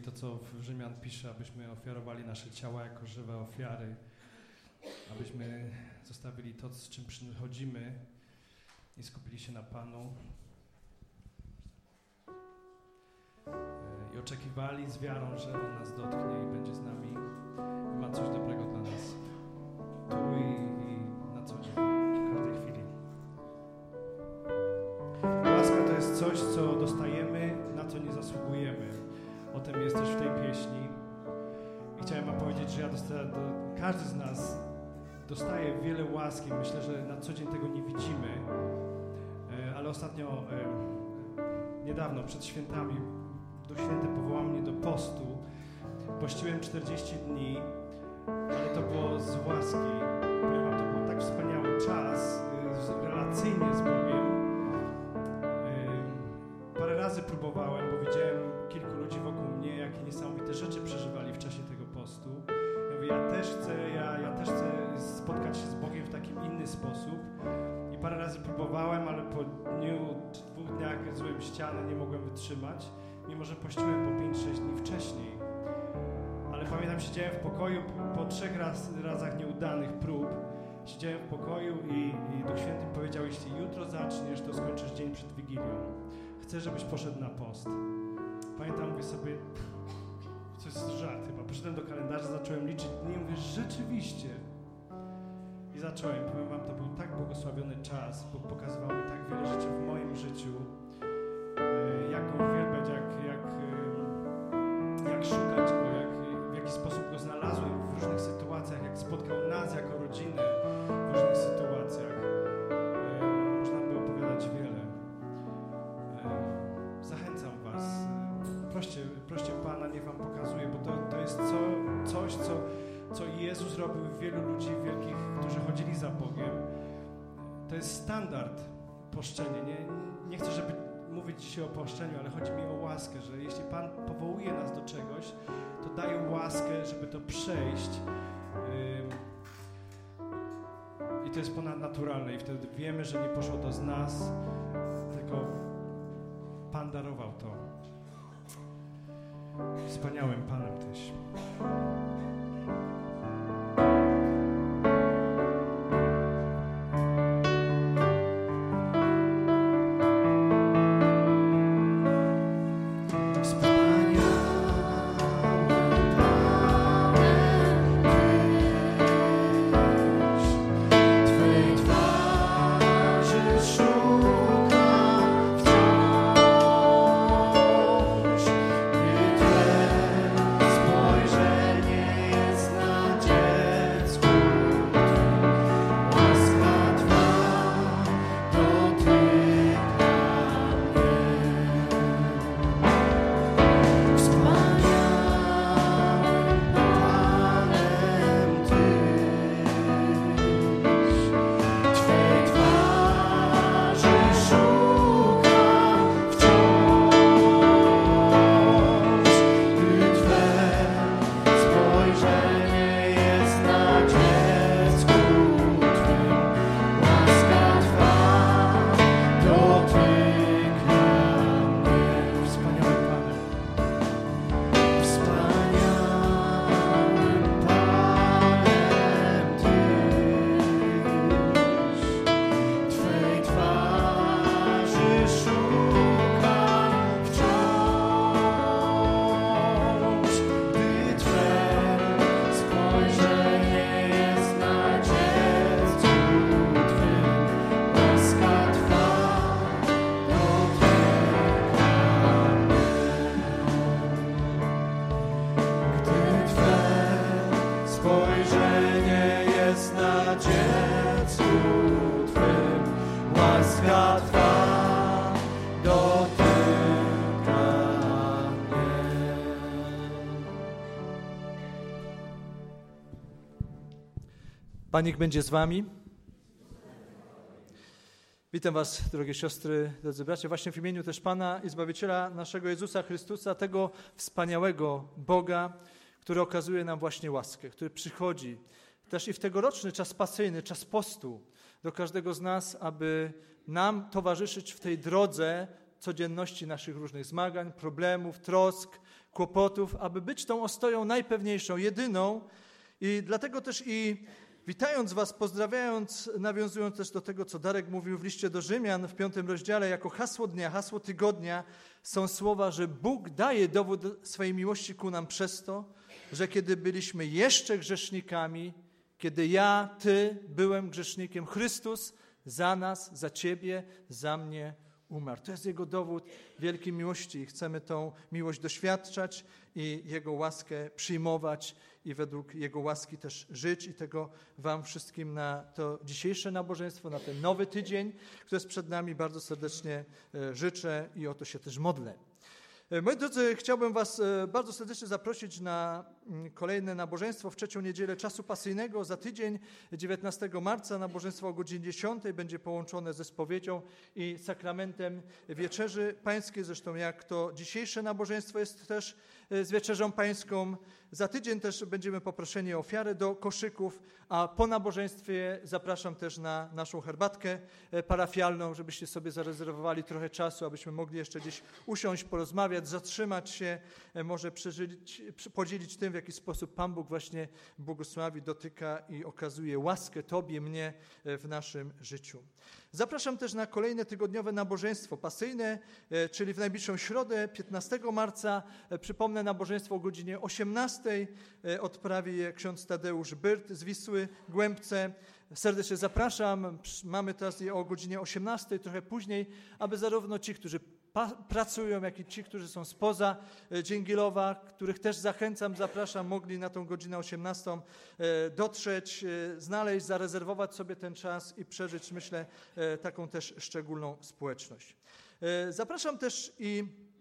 to, co w Rzymian pisze, abyśmy ofiarowali nasze ciała jako żywe ofiary, abyśmy zostawili to, z czym przychodzimy i skupili się na Panu i oczekiwali z wiarą, że On nas dotknie i będzie z nami i ma coś dobrego dla nas tu i na co dzień, w każdej chwili. Łaska to jest coś, co dostajemy, na co nie zasługujemy. O tym jest też w tej pieśni. I chciałem wam powiedzieć, że każdy z nas dostaje wiele łaski. Myślę, że na co dzień tego nie widzimy. Ale ostatnio, niedawno, przed świętami, Duch Święty powołał mnie do postu. Pościłem 40 dni, ale to było z łaski. Powiem wam, to był tak wspaniały czas, relacyjnie z Bogiem. Parę razy próbowałem, bo widziałem kilku ludzi wokół mnie, jakie niesamowite rzeczy przeżywali w czasie tego postu. Ja mówię, ja też chcę spotkać się z Bogiem w taki inny sposób. I parę razy próbowałem, ale po dniu czy 2 dniach złem ścianę, nie mogłem wytrzymać, mimo że pościłem po 5-6 dni wcześniej. Ale pamiętam, siedziałem w pokoju po 3 razach nieudanych prób. Siedziałem w pokoju i Duch Święty powiedział, jeśli jutro zaczniesz, to skończysz dzień przed Wigilią. Chcę, żebyś poszedł na post. Pamiętam, mówię sobie, to jest żart chyba. Poszedłem do kalendarza, zacząłem liczyć dni i mówię, rzeczywiście. I zacząłem. Powiem wam, to był tak błogosławiony czas, bo pokazywał mi tak wiele rzeczy w moim życiu. Jak go uwielbiać, jak szukać go, w jaki sposób go znalazłem w różnych sytuacjach, jak spotkał nas jako rodzinę w różnych sytuacjach. Można by opowiadać wiele. Zachęcam was. Proście Pana, niech wam pokazuje, bo to jest coś, co Jezus robił w wielu ludzi wielkich, którzy chodzili za Bogiem. To jest standard poszczenie. Nie chcę, żeby mówić dzisiaj o poszczeniu, ale chodzi mi o łaskę, że jeśli Pan powołuje nas do czegoś, to daje łaskę, żeby to przejść. I to jest ponadnaturalne i wtedy wiemy, że nie poszło to z nas, tylko Pan darował to. Wspaniałym Panem Tyś. Pan niech będzie z wami. Witam was, drogie siostry, drodzy bracia, właśnie w imieniu też Pana i Zbawiciela naszego Jezusa Chrystusa, tego wspaniałego Boga, który okazuje nam właśnie łaskę, który przychodzi też i w tegoroczny czas pasyjny, czas postu do każdego z nas, aby nam towarzyszyć w tej drodze codzienności naszych różnych zmagań, problemów, trosk, kłopotów, aby być tą ostoją najpewniejszą, jedyną. I dlatego też witając was, pozdrawiając, nawiązując też do tego, co Darek mówił w liście do Rzymian w 5 rozdziale, jako hasło dnia, hasło tygodnia są słowa, że Bóg daje dowód swojej miłości ku nam przez to, że kiedy byliśmy jeszcze grzesznikami, kiedy ja, ty byłem grzesznikiem, Chrystus za nas, za ciebie, za mnie umarł. To jest Jego dowód wielkiej miłości i chcemy tą miłość doświadczać i Jego łaskę przyjmować i według Jego łaski też żyć i tego wam wszystkim na to dzisiejsze nabożeństwo, na ten nowy tydzień, który jest przed nami, bardzo serdecznie życzę i o to się też modlę. Moi drodzy, chciałbym was bardzo serdecznie zaprosić na kolejne nabożeństwo w 3. niedzielę czasu pasyjnego. Za tydzień, 19 marca, nabożeństwo o godzinie 10 będzie połączone ze spowiedzią i sakramentem wieczerzy pańskiej. Zresztą jak to dzisiejsze nabożeństwo jest też z wieczerzą pańską. Za tydzień też będziemy poproszeni o ofiarę do koszyków, a po nabożeństwie zapraszam też na naszą herbatkę parafialną, żebyście sobie zarezerwowali trochę czasu, abyśmy mogli jeszcze gdzieś usiąść, porozmawiać, zatrzymać się, może podzielić tym, w jaki sposób Pan Bóg właśnie błogosławi, dotyka i okazuje łaskę Tobie, mnie w naszym życiu. Zapraszam też na kolejne tygodniowe nabożeństwo pasyjne, czyli w najbliższą środę, 15 marca. Przypomnę, nabożeństwo o godzinie 18 odprawi je ksiądz Tadeusz Byrt z Wisły Głębce. Serdecznie zapraszam. Mamy teraz je o godzinie 18, trochę później, aby zarówno ci, którzy pracują, jak i ci, którzy są spoza Dzięgielowa, których też zachęcam, zapraszam, mogli na tą godzinę 18 dotrzeć, znaleźć, zarezerwować sobie ten czas i przeżyć, myślę, taką też szczególną społeczność. Zapraszam też i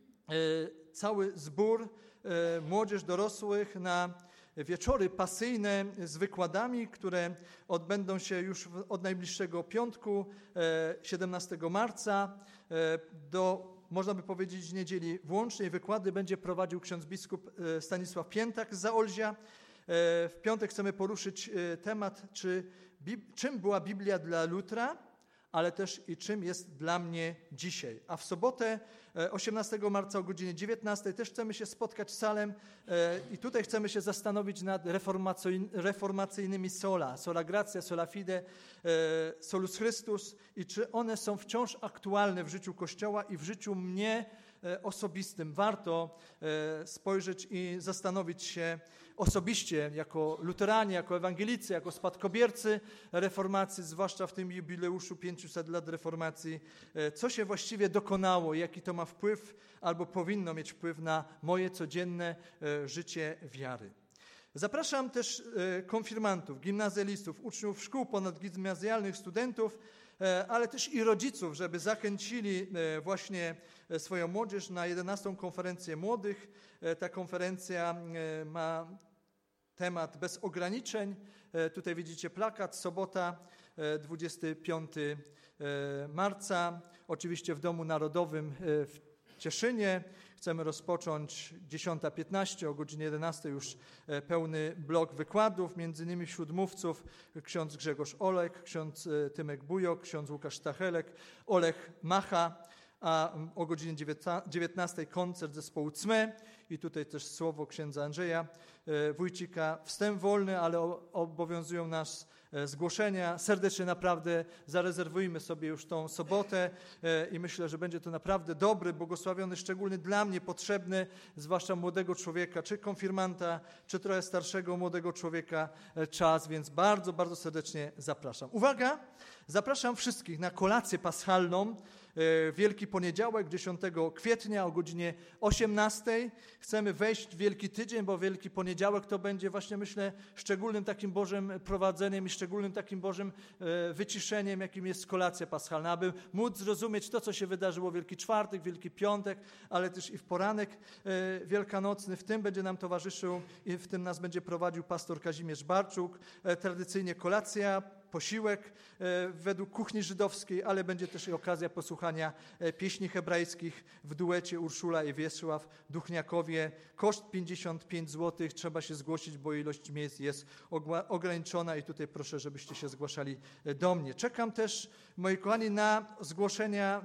cały zbór, młodzież, dorosłych na wieczory pasyjne z wykładami, które odbędą się już od najbliższego piątku, 17 marca do, można by powiedzieć, niedzieli włącznej. Wykłady będzie prowadził ksiądz biskup Stanisław Piętak z Zaolzia. W piątek chcemy poruszyć temat, czym była Biblia dla Lutra, ale też i czym jest dla mnie dzisiaj. A w sobotę 18 marca o godzinie 19 też chcemy się spotkać z Salem i tutaj chcemy się zastanowić nad reformacyjnymi sola gratia, sola fide, solus Christus i czy one są wciąż aktualne w życiu Kościoła i w życiu mnie osobistym. Warto spojrzeć i zastanowić się osobiście jako luteranie, jako ewangelicy, jako spadkobiercy reformacji, zwłaszcza w tym jubileuszu 500 lat reformacji, co się właściwie dokonało, jaki to ma wpływ albo powinno mieć wpływ na moje codzienne życie wiary. Zapraszam też konfirmantów, gimnazjalistów, uczniów szkół ponadgimnazjalnych, studentów, ale też i rodziców, żeby zachęcili właśnie swoją młodzież na 11. konferencję młodych. Ta konferencja ma temat bez ograniczeń. Tutaj widzicie plakat, sobota, 25 marca, oczywiście w Domu Narodowym w Cieszynie. Chcemy rozpocząć 10:15, o godzinie 11 już pełny blok wykładów, między innymi wśród mówców ksiądz Grzegorz Olek, ksiądz Tymek Bujok, ksiądz Łukasz Stachelek, Olech Macha, a o godzinie 19 koncert zespołu CME i tutaj też słowo księdza Andrzeja Wójcika. Wstęp wolny, ale obowiązują nas zgłoszenia. Serdecznie naprawdę zarezerwujmy sobie już tą sobotę i myślę, że będzie to naprawdę dobry, błogosławiony, szczególny dla mnie potrzebny, zwłaszcza młodego człowieka, czy konfirmanta, czy trochę starszego młodego człowieka czas, więc bardzo, bardzo serdecznie zapraszam. Uwaga! Zapraszam wszystkich na kolację paschalną Wielki Poniedziałek, 10 kwietnia o godzinie 18. Chcemy wejść w Wielki Tydzień, bo Wielki Poniedziałek to będzie właśnie, myślę, szczególnym takim Bożym prowadzeniem i szczególnym takim Bożym wyciszeniem, jakim jest kolacja paschalna, aby móc zrozumieć to, co się wydarzyło Wielki Czwartek, Wielki Piątek, ale też i w poranek wielkanocny. W tym będzie nam towarzyszył i w tym nas będzie prowadził pastor Kazimierz Barczuk. Tradycyjnie kolacja posiłek według kuchni żydowskiej, ale będzie też i okazja posłuchania pieśni hebrajskich w duecie Urszula i Wiesław Duchniakowie. Koszt 55 zł, trzeba się zgłosić, bo ilość miejsc jest ograniczona i tutaj proszę, żebyście się zgłaszali do mnie. Czekam też, moi kochani, na zgłoszenia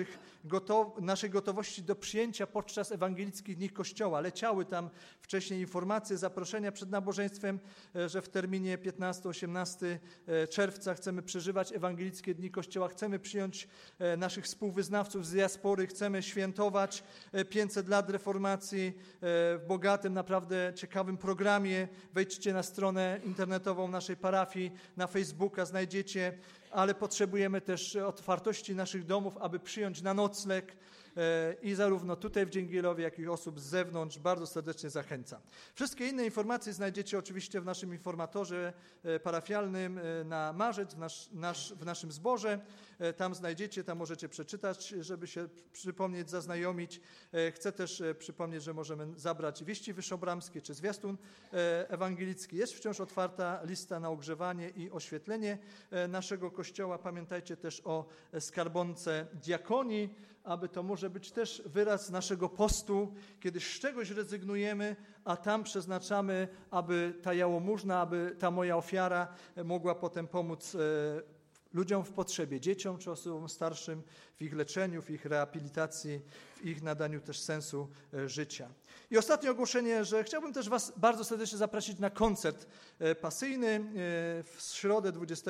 naszej gotowości do przyjęcia podczas ewangelickich dni Kościoła. Leciały tam wcześniej informacje, zaproszenia przed nabożeństwem, że w terminie 15-18 czerwca chcemy przeżywać ewangelickie dni Kościoła, chcemy przyjąć naszych współwyznawców z diaspory, chcemy świętować 500 lat reformacji w bogatym, naprawdę ciekawym programie. Wejdźcie na stronę internetową naszej parafii, na Facebooka znajdziecie, ale potrzebujemy też otwartości naszych domów, aby przyjąć na nocleg i zarówno tutaj w Dzięgielowie, jak i osób z zewnątrz bardzo serdecznie zachęcam. Wszystkie inne informacje znajdziecie oczywiście w naszym informatorze parafialnym na marzec, w naszym zborze. Tam znajdziecie, tam możecie przeczytać, żeby się przypomnieć, zaznajomić. Chcę też przypomnieć, że możemy zabrać wieści wyszobramskie czy zwiastun ewangelicki. Jest wciąż otwarta lista na ogrzewanie i oświetlenie naszego Kościoła. Pamiętajcie też o skarbonce diakonii, aby to może być też wyraz naszego postu, kiedy z czegoś rezygnujemy, a tam przeznaczamy, aby ta jałmużna, aby ta moja ofiara mogła potem pomóc ludziom w potrzebie, dzieciom czy osobom starszym w ich leczeniu, w ich rehabilitacji, w ich nadaniu też sensu życia. I ostatnie ogłoszenie, że chciałbym też Was bardzo serdecznie zaprosić na koncert pasyjny w środę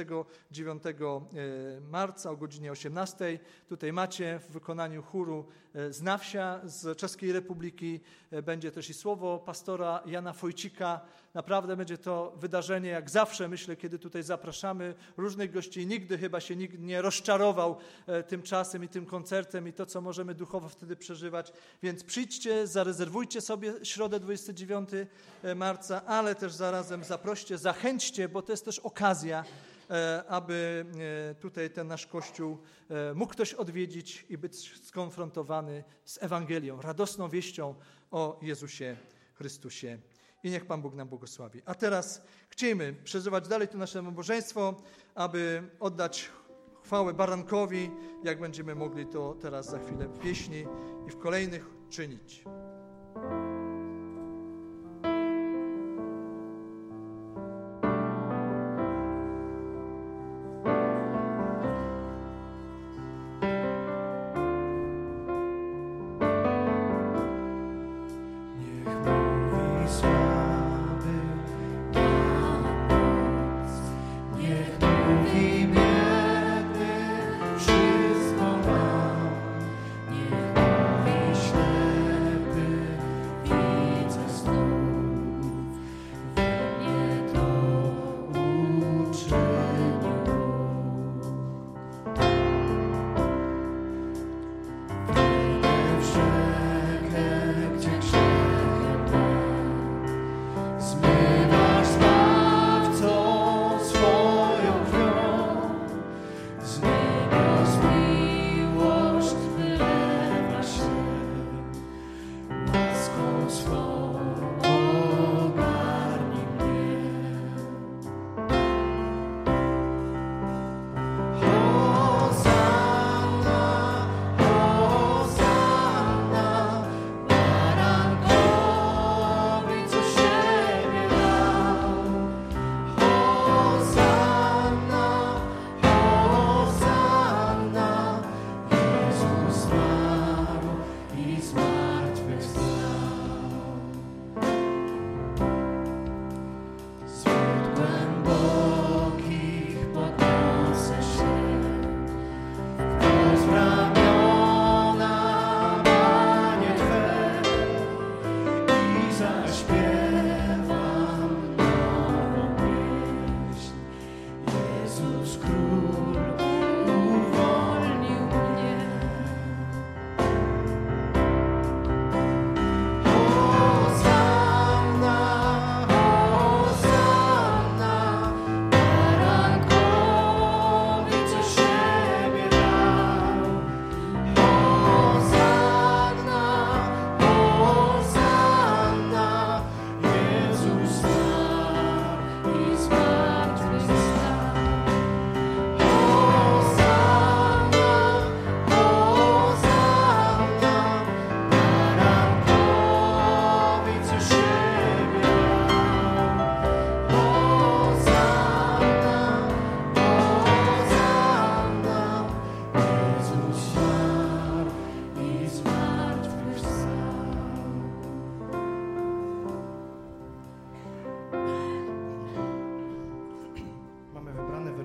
29 marca o godzinie 18. Tutaj macie w wykonaniu chóru z na wsia, z Czeskiej Republiki. Będzie też i słowo pastora Jana Wojcika. Naprawdę będzie to wydarzenie, jak zawsze, myślę, kiedy tutaj zapraszamy różnych gości. Nigdy chyba się nikt nie rozczarował tym czasem i tym koncertem i to, co możemy duchowo wtedy przeżywać. Więc przyjdźcie, zarezerwujcie sobie środę 29 marca, ale też zarazem zaproście, zachęćcie, bo to jest też okazja, aby tutaj ten nasz Kościół mógł ktoś odwiedzić i być skonfrontowany z Ewangelią, radosną wieścią o Jezusie Chrystusie. I niech Pan Bóg nam błogosławi. A teraz chcielibyśmy przeżywać dalej to nasze nabożeństwo, aby oddać chwałę Barankowi, jak będziemy mogli to teraz za chwilę w pieśni i w kolejnych czynić.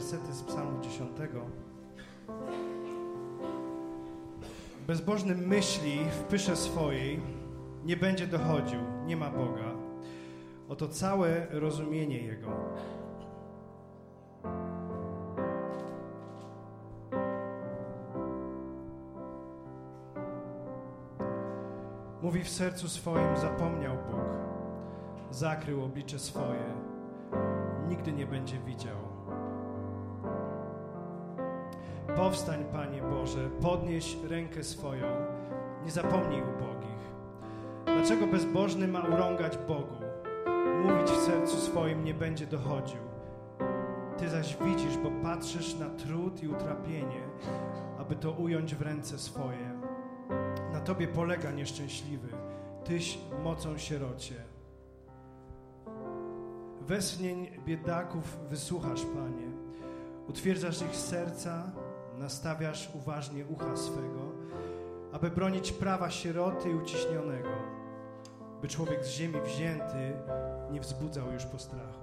wersety z Psalmu 10. Bezbożny myśli w pysze swojej, nie będzie dochodził, nie ma Boga. Oto całe rozumienie Jego. Mówi w sercu swoim, zapomniał Bóg, zakrył oblicze swoje, nigdy nie będzie widział. Powstań, Panie Boże, podnieś rękę swoją, nie zapomnij ubogich. Dlaczego bezbożny ma urągać Bogu? Mówić w sercu swoim, nie będzie dochodził. Ty zaś widzisz, bo patrzysz na trud i utrapienie, aby to ująć w ręce swoje. Na Tobie polega nieszczęśliwy, Tyś mocą sierocie. Westchnień biedaków wysłuchasz, Panie, utwierdzasz ich serca, nastawiasz uważnie ucha swego, aby bronić prawa sieroty i uciśnionego, by człowiek z ziemi wzięty nie wzbudzał już postrachu.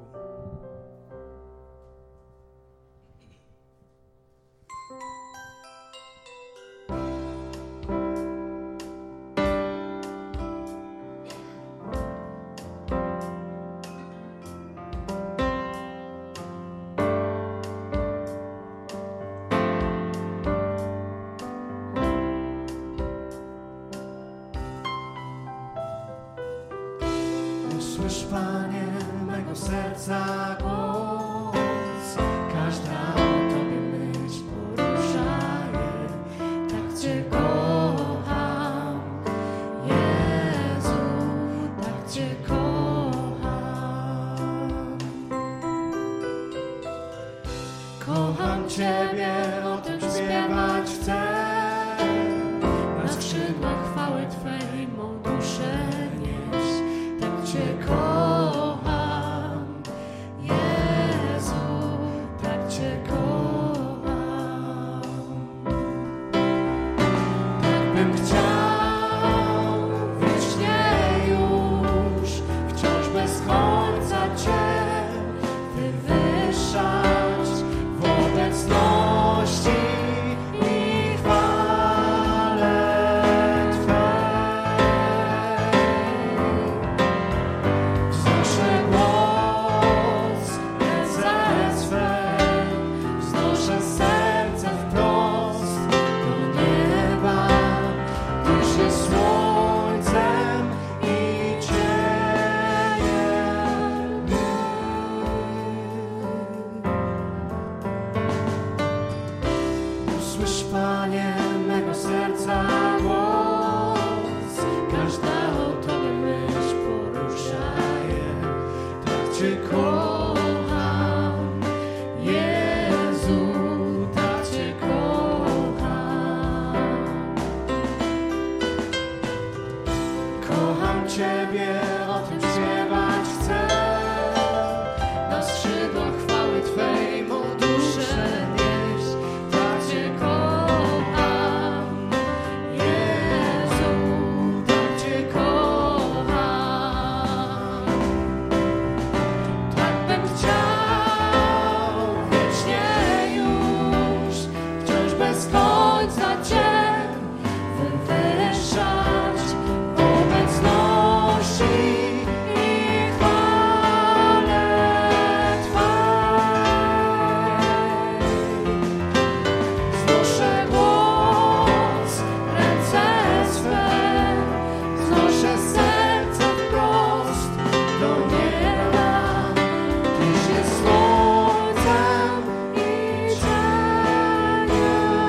Usłysz, Panie, mego serca głos, każda o Tobie myśl porusza je. Tak Cię kocham, Jezu, tak Cię kocham. Kocham Ciebie, o tym śpiewać chcę, na skrzydłach chwały Twej mą duszę nieść. Cię kocham, Jezu, tak Cię kocham. Tak bym chciał wiecznie już, wciąż bez końca Cię wywyższać w obecności i chwale Twej. Usłysz, Panie, mego serca głos, każda o Tobie myśl porusza je. Tak Cię kocham, Jezu, tak Cię kocham. Kocham Ciebie, o tym śpiewać chcę, na skrzydłach chwały Twej mą duszę nieść. Tak Cię kocham, Jezu, tak Cię kocham. Tak bym chciał wiecznie już, wciąż bez końca Cię wywyższać w obecności i chwale Twej. Znoszę głos, ręce swe, znoszę serce wprost do nieba. Tyś jest słońcem i cieniem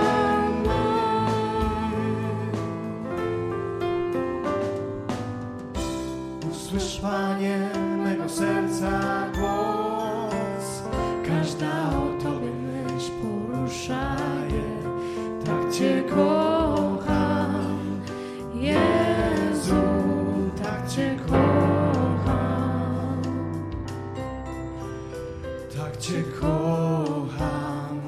mym. Usłysz, Panie, mego serca głos, każda o Tobie myśl porusza je. Tak Cię kocham, Jezu, tak Cię kocham. Tak Cię kocham,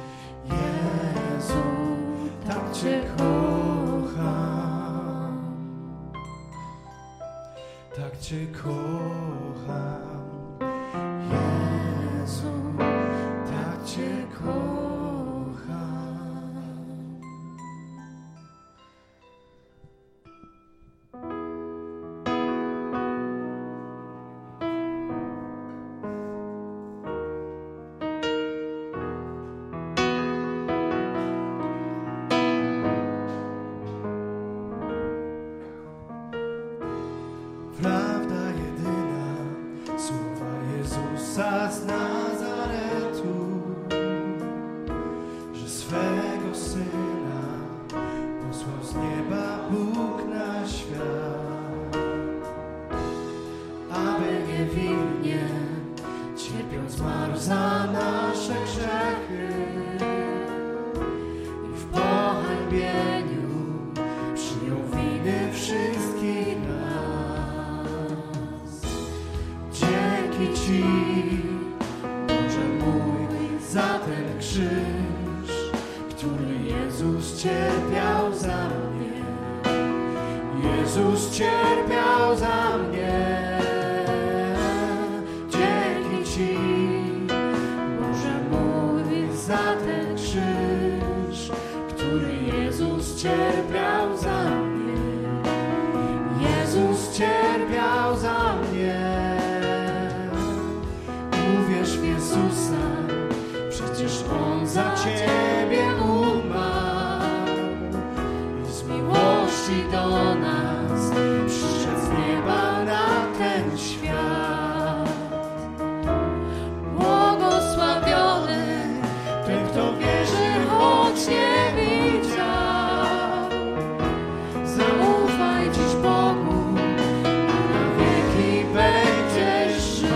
Jezu, tak Cię kocham. Tak Cię kocham, Jezu, tak Cię Jezusa z Nazaretu, że swego Syna posłał z nieba Bóg na świat, aby niewinnie cierpiąc zmarł za nasze grzechy i w pohańbieniu przyjął winy wszystkich nas. Dzięki Ci, Boże mój, za ten krzyż, który Jezus cierpiał za mnie. Jezus cierpiał za mnie. Dzięki Ci, Boże mój, za ten krzyż, który Jezus cierpiał za mnie. Jezus cierpiał za mnie. Uwierz w Jezusa, przecież On za Ciebie umarł i z miłości do nas przyszedł z nieba na ten świat. Błogosławiony ten, kto wierzy, choć nie widział. Zaufaj dziś Bogu, a na wieki będziesz żył.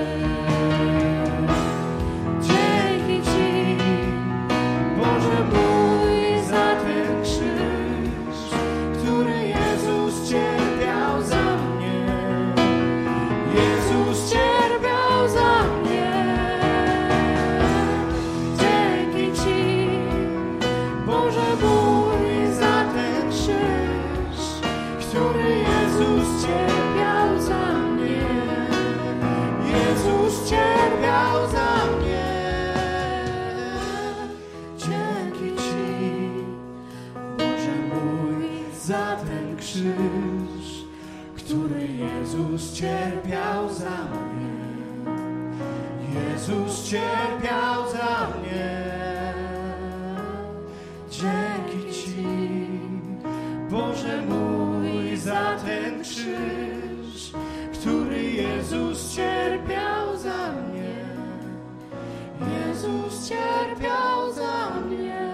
Dzięki Ci, Boże mój, za ten krzyż, który Jezus cierpiał za mnie. Jezus cierpiał za mnie. Dzięki Ci, Boże mój, za ten krzyż, który Jezus cierpiał za mnie. Jezus cierpiał za mnie. Dzięki Ci, Boże mój, za ten krzyż, który Jezus cierpiał za mnie. Jezus cierpiał za mnie. Dzięki Ci, Boże mój, za ten krzyż, który Jezus cierpiał za mnie. Jezus cierpiał za mnie.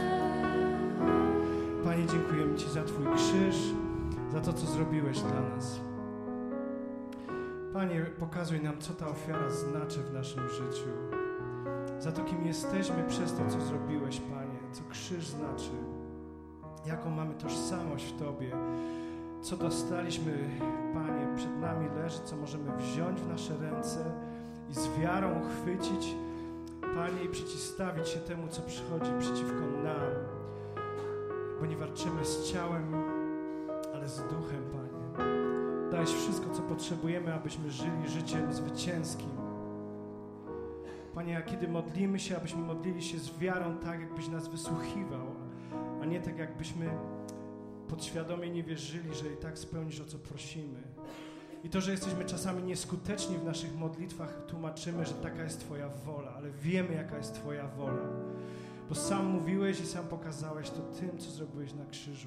Panie, dziękujemy Ci za Twój krzyż, za to, co zrobiłeś dla nas. Panie, pokazuj nam, co ta ofiara znaczy w naszym życiu. Za to, kim jesteśmy przez to, co zrobiłeś, Panie, co krzyż znaczy. Jaką mamy tożsamość w Tobie. Co dostaliśmy, Panie, przed nami leży, co możemy wziąć w nasze ręce i z wiarą uchwycić, Panie, i przeciwstawić się temu, co przychodzi przeciwko nam. Bo nie walczymy z ciałem, ale z duchem, Panie. Dałeś wszystko, co potrzebujemy, abyśmy żyli życiem zwycięskim. Panie, a kiedy modlimy się, abyśmy modlili się z wiarą tak, jakbyś nas wysłuchiwał, a nie tak, jakbyśmy podświadomie nie wierzyli, że i tak spełnisz, o co prosimy. I to, że jesteśmy czasami nieskuteczni w naszych modlitwach, tłumaczymy, że taka jest Twoja wola, ale wiemy, jaka jest Twoja wola. Bo sam mówiłeś i sam pokazałeś to tym, co zrobiłeś na krzyżu.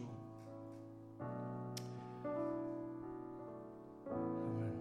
Amen.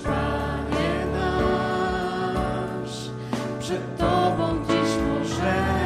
Panie nasz, przed Tobą dziś możemy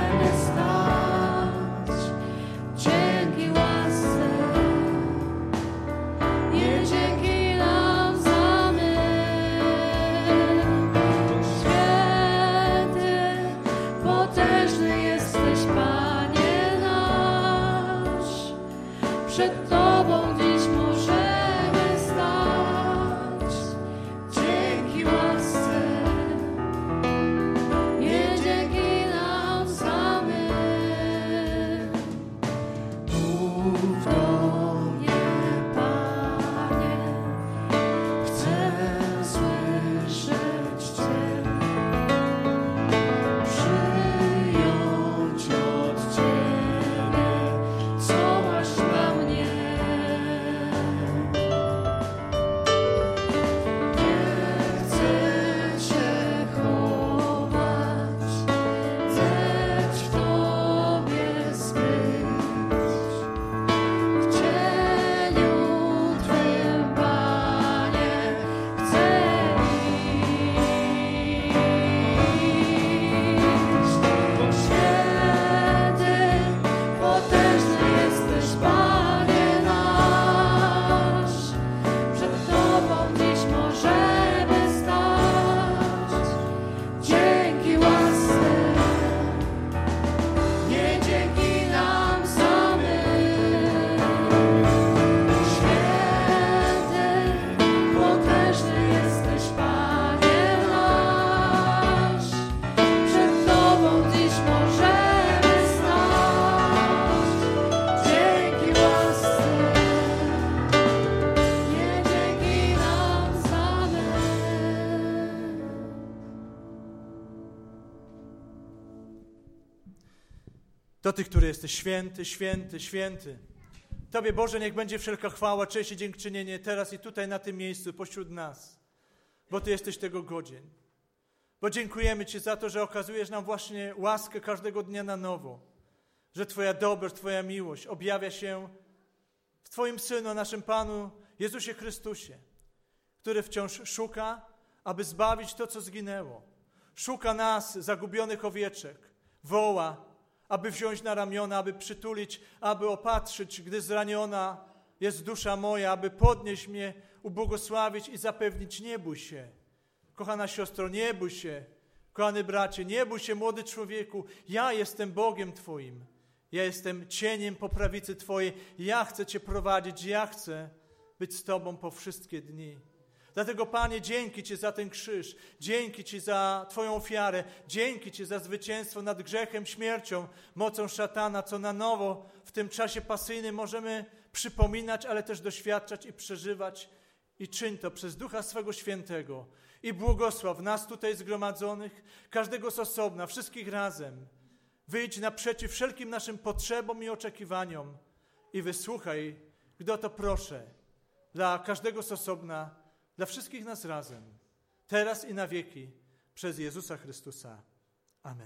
do Ty, który jesteś święty, święty, święty. Tobie, Boże, niech będzie wszelka chwała, cześć i dziękczynienie teraz i tutaj na tym miejscu, pośród nas, bo Ty jesteś tego godzien. Bo dziękujemy Ci za to, że okazujesz nam właśnie łaskę każdego dnia na nowo, że Twoja dobroć, Twoja miłość objawia się w Twoim Synu, naszym Panu Jezusie Chrystusie, który wciąż szuka, aby zbawić to, co zginęło. Szuka nas, zagubionych owieczek, woła, aby wziąć na ramiona, aby przytulić, aby opatrzyć, gdy zraniona jest dusza moja, aby podnieść mnie, ubłogosławić i zapewnić: nie bój się. Kochana siostro, nie bój się. Kochany bracie, nie bój się, młody człowieku. Ja jestem Bogiem Twoim. Ja jestem cieniem po prawicy Twojej. Ja chcę Cię prowadzić. Ja chcę być z Tobą po wszystkie dni. Dlatego, Panie, dzięki Ci za ten krzyż. Dzięki Ci za Twoją ofiarę. Dzięki Ci za zwycięstwo nad grzechem, śmiercią, mocą szatana, co na nowo w tym czasie pasyjnym możemy przypominać, ale też doświadczać i przeżywać. I czyń to przez Ducha swego Świętego. I błogosław nas tutaj zgromadzonych, każdego z osobna, wszystkich razem. Wyjdź naprzeciw wszelkim naszym potrzebom i oczekiwaniom i wysłuchaj, gdy o to proszę, dla każdego z osobna, dla wszystkich nas razem, teraz i na wieki, przez Jezusa Chrystusa. Amen.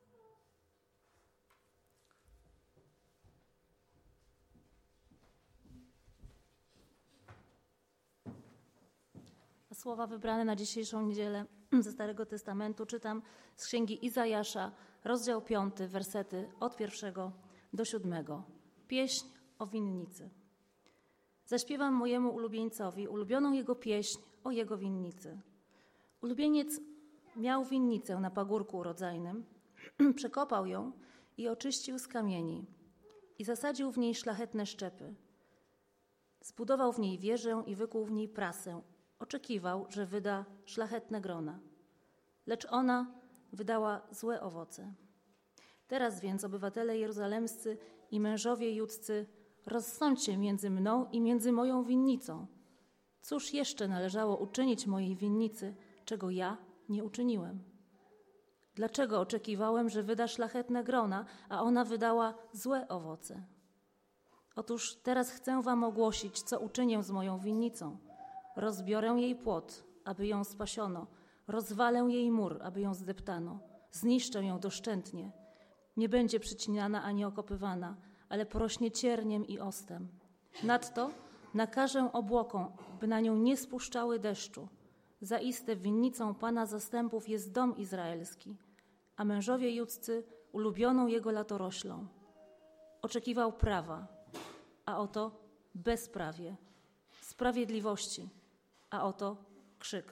Słowa wybrane na dzisiejszą niedzielę ze Starego Testamentu czytam z Księgi Izajasza, rozdział 5, wersety od 1 do 7. Pieśń o winnicy. Zaśpiewam mojemu ulubieńcowi ulubioną jego pieśń o jego winnicy. Ulubieniec miał winnicę na pagórku urodzajnym, przekopał ją i oczyścił z kamieni i zasadził w niej szlachetne szczepy. Zbudował w niej wieżę i wykuł w niej prasę. Oczekiwał, że wyda szlachetne grona, lecz ona wydała złe owoce. Teraz więc, obywatele jeruzalemscy i mężowie judzcy, rozsądźcie między mną i między moją winnicą. Cóż jeszcze należało uczynić mojej winnicy, czego ja nie uczyniłem? Dlaczego oczekiwałem, że wyda szlachetne grona, a ona wydała złe owoce? Otóż teraz chcę wam ogłosić, co uczynię z moją winnicą. Rozbiorę jej płot, aby ją spasiono. Rozwalę jej mur, aby ją zdeptano. Zniszczę ją doszczętnie. Nie będzie przycinana ani okopywana, ale porośnie cierniem i ostem. Nadto nakażę obłokom, by na nią nie spuszczały deszczu. Zaiste winnicą Pana zastępów jest dom izraelski, a mężowie judzcy ulubioną jego latoroślą. Oczekiwał prawa, a oto bezprawie, sprawiedliwości, a oto krzyk.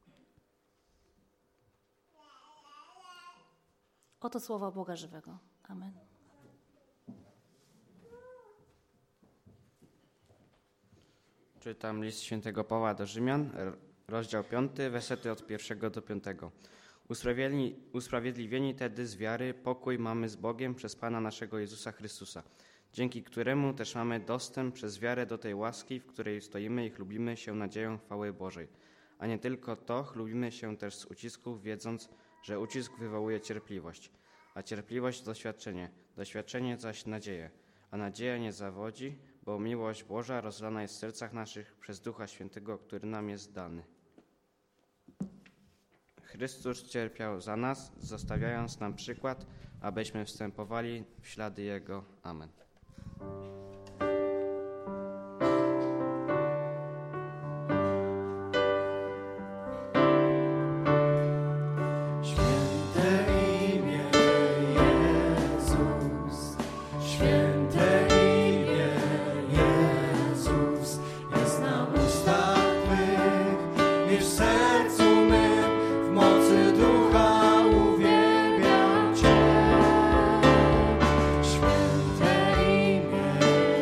Oto słowa Boga żywego. Amen. Czytam list świętego Pawła do Rzymian, rozdział 5, wersety od 1 do 5. Usprawiedliwieni tedy z wiary pokój mamy z Bogiem przez Pana naszego Jezusa Chrystusa, dzięki któremu też mamy dostęp przez wiarę do tej łaski, w której stoimy i chlubimy się nadzieją chwały Bożej. A nie tylko to, chlubimy się też z ucisków, wiedząc, że ucisk wywołuje cierpliwość, a cierpliwość doświadczenie, doświadczenie zaś nadzieję, a nadzieja nie zawodzi, bo miłość Boża rozlana jest w sercach naszych przez Ducha Świętego, który nam jest dany. Chrystus cierpiał za nas, zostawiając nam przykład, abyśmy wstępowali w ślady Jego. Amen. Święte imię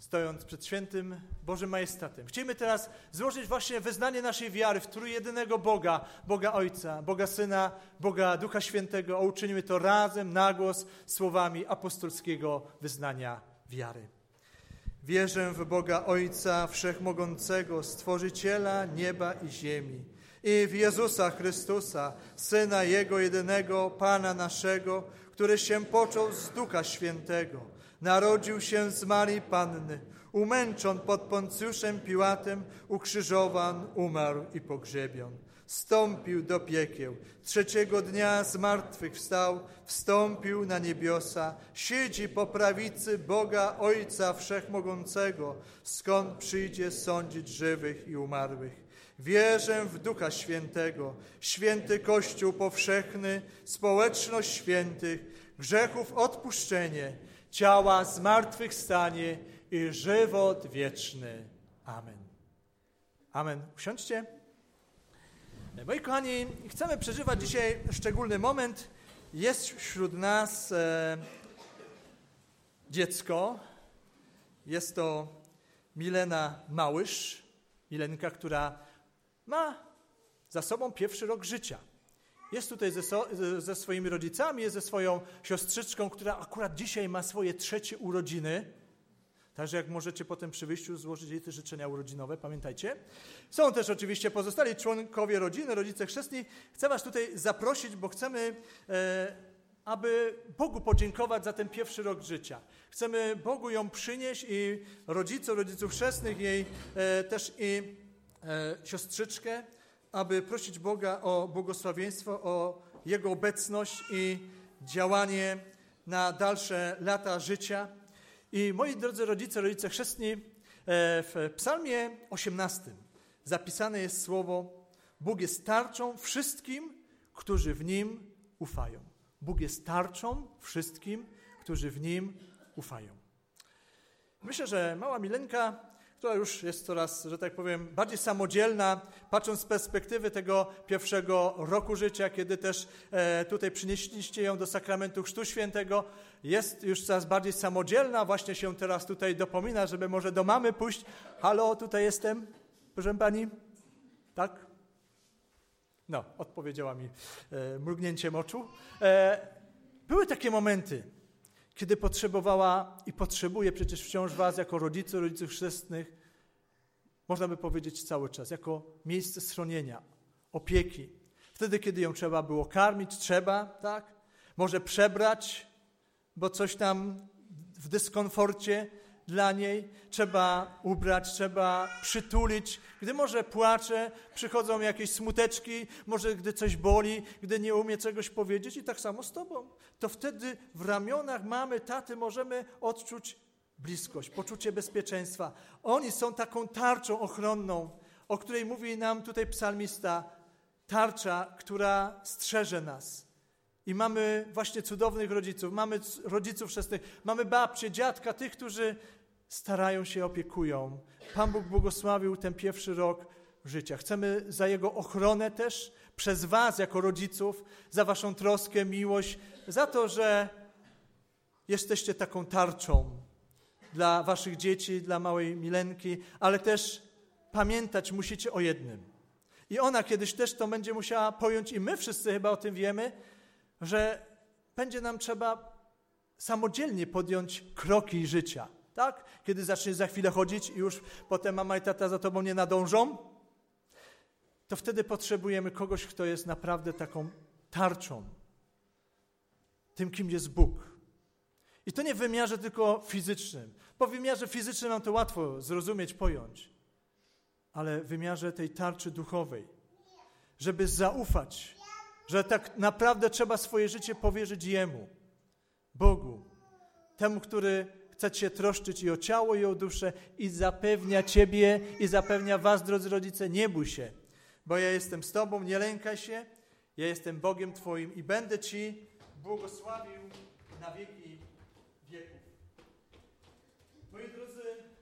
stojąc przed świętym Bożym Majestatem. Chcielibyśmy teraz złożyć właśnie wyznanie naszej wiary w trójjedynego Boga, Boga Ojca, Boga Syna, Boga Ducha Świętego, a uczynimy to razem, na głos, słowami apostolskiego wyznania wiary. Wierzę w Boga Ojca Wszechmogącego, Stworzyciela nieba i ziemi, i w Jezusa Chrystusa, Syna Jego jedynego, Pana naszego, który się począł z Ducha Świętego, narodził się z Marii Panny, umęczon pod Poncjuszem Piłatem, ukrzyżowan, umarł i pogrzebion. Wstąpił do piekieł, trzeciego dnia z martwych wstał, wstąpił na niebiosa, siedzi po prawicy Boga Ojca Wszechmogącego, skąd przyjdzie sądzić żywych i umarłych. Wierzę w Ducha Świętego, święty Kościół powszechny, społeczność świętych, grzechów odpuszczenie, ciała zmartwychwstanie i żywot wieczny. Amen. Amen. Usiądźcie. Moi kochani, chcemy przeżywać dzisiaj szczególny moment. Jest wśród nas dziecko. Jest to Milena Małysz. Milenka, która ma za sobą pierwszy rok życia. Jest tutaj ze swoimi rodzicami, jest ze swoją siostrzyczką, która akurat dzisiaj ma swoje 3. urodziny. Także jak możecie potem przy wyjściu złożyć jej te życzenia urodzinowe, pamiętajcie. Są też oczywiście pozostali członkowie rodziny, rodzice chrzestni. Chcę was tutaj zaprosić, bo chcemy, aby Bogu podziękować za ten pierwszy rok życia. Chcemy Bogu ją przynieść i rodziców chrzestnych, jej też i siostrzyczkę, aby prosić Boga o błogosławieństwo, o Jego obecność i działanie na dalsze lata życia. I moi drodzy rodzice chrzestni, w psalmie 18 zapisane jest słowo: Bóg jest tarczą wszystkim, którzy w Nim ufają. Bóg jest tarczą wszystkim, którzy w Nim ufają. Myślę, że mała Milenka, która już jest coraz, że tak powiem, bardziej samodzielna, patrząc z perspektywy tego pierwszego roku życia, kiedy też tutaj przynieśliście ją do sakramentu Chrztu Świętego, jest już coraz bardziej samodzielna, właśnie się teraz tutaj dopomina, żeby może do mamy pójść. Halo, tutaj jestem, proszę pani? Tak? No, odpowiedziała mi mrugnięciem oczu. Były takie momenty, kiedy potrzebowała i potrzebuje przecież wciąż was jako rodziców chrzestnych, można by powiedzieć cały czas, jako miejsce schronienia, opieki. Wtedy, kiedy ją trzeba było karmić, tak? Może przebrać, bo coś tam w dyskomforcie dla niej, trzeba ubrać, trzeba przytulić. Gdy może płacze, przychodzą jakieś smuteczki, może gdy coś boli, gdy nie umie czegoś powiedzieć i tak samo z tobą. To wtedy w ramionach mamy, taty możemy odczuć bliskość, poczucie bezpieczeństwa. Oni są taką tarczą ochronną, o której mówi nam tutaj psalmista. Tarcza, która strzeże nas. I mamy właśnie cudownych rodziców, mamy rodziców chrzestnych, mamy babcię, dziadka, tych, którzy starają się, opiekują. Pan Bóg błogosławił ten pierwszy rok życia. Chcemy za Jego ochronę też, przez was jako rodziców, za waszą troskę, miłość, za to, że jesteście taką tarczą dla waszych dzieci, dla małej Milenki, ale też pamiętać musicie o jednym. I ona kiedyś też to będzie musiała pojąć i my wszyscy chyba o tym wiemy, że będzie nam trzeba samodzielnie podjąć kroki życia. Tak? Kiedy zaczniesz za chwilę chodzić i już potem mama i tata za tobą nie nadążą, to wtedy potrzebujemy kogoś, kto jest naprawdę taką tarczą. Tym, kim jest Bóg. I to nie w wymiarze tylko fizycznym, bo w wymiarze fizycznym nam to łatwo zrozumieć, pojąć, ale w wymiarze tej tarczy duchowej, żeby zaufać, że tak naprawdę trzeba swoje życie powierzyć Jemu, Bogu, temu, który chce się troszczyć i o ciało, i o duszę i zapewnia ciebie i zapewnia was, drodzy rodzice, nie bój się, bo ja jestem z tobą, nie lękaj się, ja jestem Bogiem twoim i będę ci błogosławił na wieki wieków. Moi drodzy,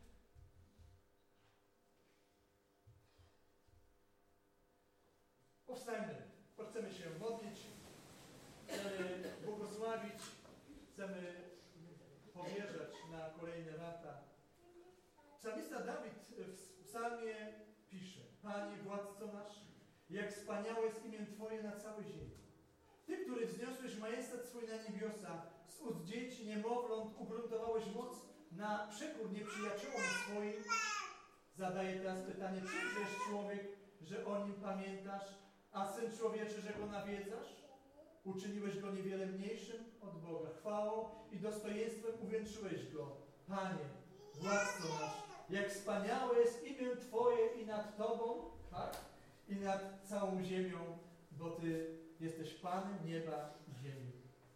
powstańmy, chcemy się modlić, chcemy błogosławić, chcemy powierzać na kolejne lata Psalmista Dawid w psalmie pisze: Panie, władco nasz, jak wspaniałe jest imię Twoje na całej ziemi. Ty, który wzniosłeś majestat swój na niebiosa, z ust dzieci, niemowląt ugruntowałeś moc na przekór nieprzyjaciołom swoim. Zadaję teraz pytanie: czymże jest człowiek, że o nim pamiętasz, a Syn Człowieczy, że go nawiedzasz? Uczyniłeś go niewiele mniejszym od Boga. Chwałą i dostojeństwem uwieńczyłeś go. Panie, władco nasz, jak wspaniałe jest imię Twoje i nad Tobą, tak? I nad całą ziemią, bo Ty jesteś Panem nieba i ziemi.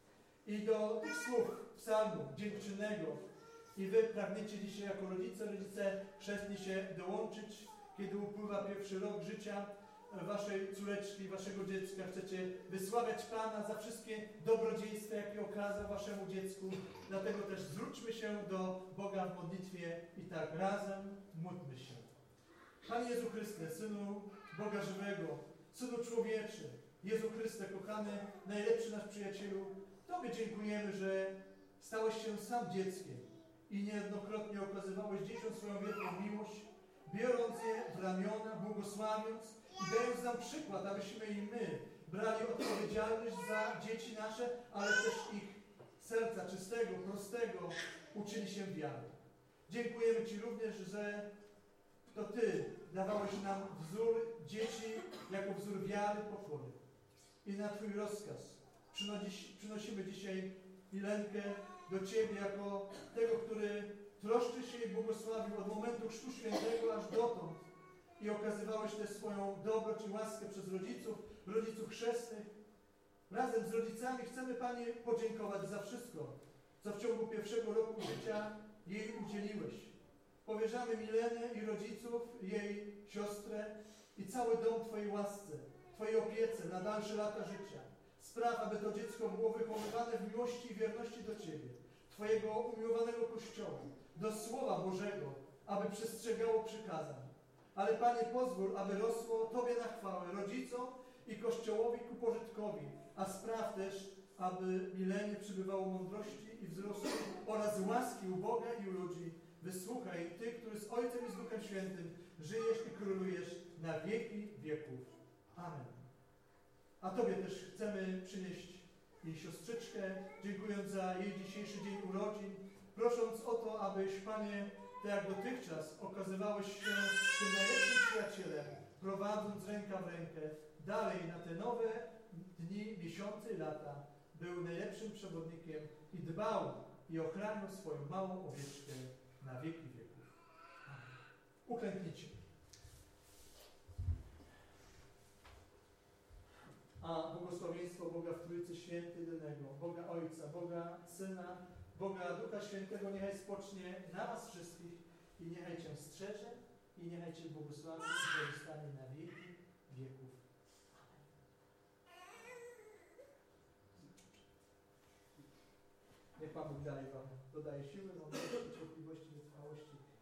I do tych słów psalmu dziękczynnego i Wy pragniecie dzisiaj jako rodzice chrzestni się dołączyć, kiedy upływa pierwszy rok życia Waszej córeczki, Waszego dziecka. Chcecie wysławiać Pana za wszystkie dobrodziejstwa, jakie okazał Waszemu dziecku. Dlatego też zwróćmy się do Boga w modlitwie i tak razem módlmy się. Panie Jezu Chryste, Synu Boga żywego, Synu człowieczy, Jezu Chryste, kochany, najlepszy nasz przyjacielu, Tobie dziękujemy, że stałeś się sam dzieckiem i niejednokrotnie okazywałeś dzieciom swoją wielką miłość, biorąc je w ramiona, błogosławiąc i dając nam przykład, abyśmy i my brali odpowiedzialność za dzieci nasze, ale też ich serca czystego, prostego uczyli się wiary. Dziękujemy Ci również, że to Ty dawałeś nam wzór dzieci jako wzór wiary, pokory. I na Twój rozkaz przynosimy dzisiaj Milenkę do Ciebie jako tego, który troszczy się i błogosławił od momentu Chrztu Świętego aż dotąd. I okazywałeś też swoją dobroć i łaskę przez rodziców chrzestnych. Razem z rodzicami chcemy, Panie, podziękować za wszystko, co w ciągu pierwszego roku życia jej udzieliłeś. Powierzamy Milenę i rodziców, jej siostrę i cały dom Twojej łasce, Twojej opiece na dalsze lata życia. Spraw, aby to dziecko było wychowywane w miłości i wierności do Ciebie, Twojego umiłowanego Kościoła, do Słowa Bożego, aby przestrzegało przykazań. Ale Panie, pozwól, aby rosło Tobie na chwałę, rodzicom i Kościołowi ku pożytkowi, a spraw też, aby Milenie przybywało mądrości i wzrostu oraz łaski u Boga i u ludzi. Wysłuchaj Ty, który z Ojcem i z Duchem Świętym żyjesz i królujesz na wieki wieków. Amen. A Tobie też chcemy przynieść jej siostrzyczkę, dziękując za jej dzisiejszy dzień urodzin, prosząc o to, abyś, Panie, tak jak dotychczas okazywałeś się tym najlepszym przyjacielem, prowadząc ręka w rękę, dalej na te nowe dni, miesiące i lata, był najlepszym przewodnikiem i dbał i ochraniał swoją małą owieczkę na wieki wieków. Amen. Uklęknijcie. A błogosławieństwo Boga w Trójcy Świętej Jedynego, Boga Ojca, Boga Syna, Boga Ducha Świętego niechaj spocznie na Was wszystkich i niechaj Cię strzeże i niechaj Cię błogosławi i pozostanie na wieki wieków. Niech Pan Bóg dalej Wam dodaje siły, mądrości, cierpliwości, wytrwałości